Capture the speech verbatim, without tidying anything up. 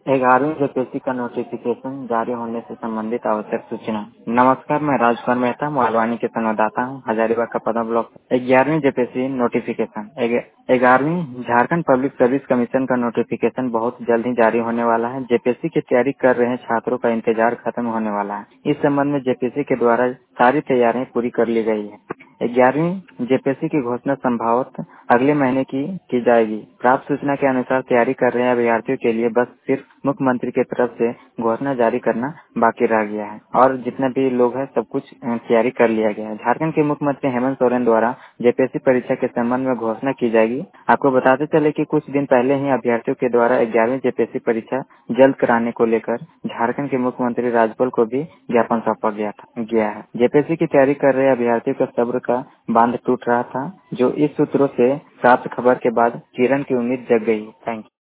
ग्यारहवीं जेपीएससी का नोटिफिकेशन जारी होने से संबंधित आवश्यक सूचना। नमस्कार, मैं राजकुमार मेहता मोहलवानी के संवाददाता हूँ, हजारीबाग का पदम ब्लॉक। ग्यारहवीं जेपीएससी नोटिफिकेशन। ग्यारहवीं झारखंड पब्लिक सर्विस कमीशन का नोटिफिकेशन बहुत जल्द ही जारी होने वाला है। जेपीएससी की तैयारी कर रहे छात्रों का इंतजार खत्म होने वाला है। इस संबंध में जेपीएससी के द्वारा सारी तैयारियां पूरी कर ली गई है। ग्यारहवीं जेपीएससी की घोषणा संभवतः अगले महीने की की जाएगी। प्राप्त सूचना के अनुसार तैयारी कर रहे अभ्यर्थियों के लिए बस सिर्फ मुख्यमंत्री की तरफ से घोषणा जारी करना बाकी रह गया है और जितने भी लोग हैं सब कुछ अ, तैयारी कर लिया गया है। झारखंड के मुख्यमंत्री हेमंत सोरेन द्वारा जेपीएससी परीक्षा के संबंध में घोषणा की जाएगी। आपको बताते चले कि कुछ दिन पहले ही अभ्यर्थियों के द्वारा ग्यारहवीं जेपीएससी परीक्षा जल्द कराने को लेकर झारखंड के मुख्यमंत्री राज्यपाल को भी ज्ञापन सौंपा गया था गया है। जेपीएससी की तैयारी कर रहे अभ्यर्थियों का सब्र का बांध टूट रहा था, जो इस सूत्रों से प्राप्त खबर के बाद किरण की उम्मीद जग गई। Thank you.